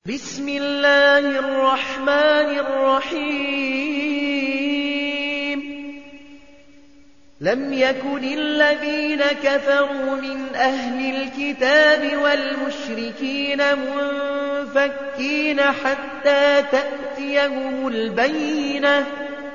بسم الله الرحمن الرحيم لم يكن الذين كفروا من أهل الكتاب والمشركين منفكين حتى تأتيهم البينة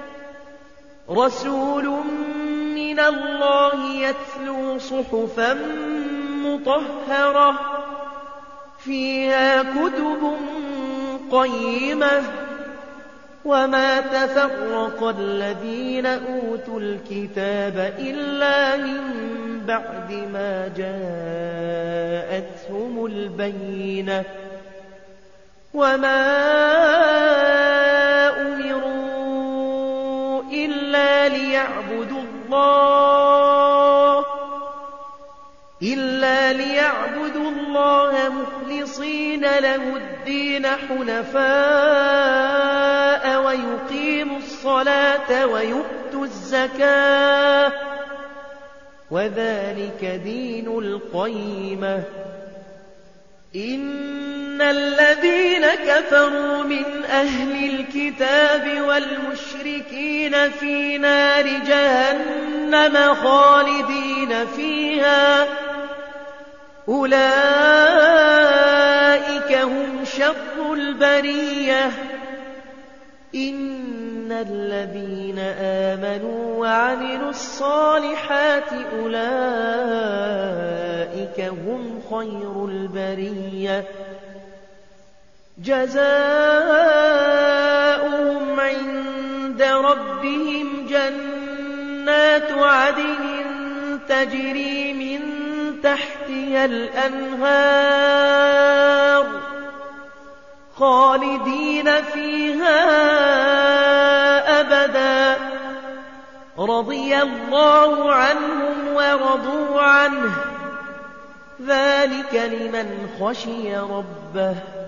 رسول من الله يتلو صحفا مطهرة فيها كتب قيمة وما تفرق الذين أوتوا الكتاب إلا من بعد ما جاءتهم البينة وما أمروا إلا ليعبدوا الله مخلصين له الدين حنفاء ويقيموا الصلاة ويؤتوا الزكاة وذلك دين القيمة إن الذين كفروا من أهل الكتاب والمشركين في نار جهنم خالدين فيها أولئك هم شر البرية إن الذين آمنوا وعملوا الصالحات أولئك هم خير البرية جزاؤهم عند ربهم جنات عدن تجري من تحتها الأنهار خالدين فيها أبدا رضي الله عنهم ورضوا عنه ذلك لمن خشي ربه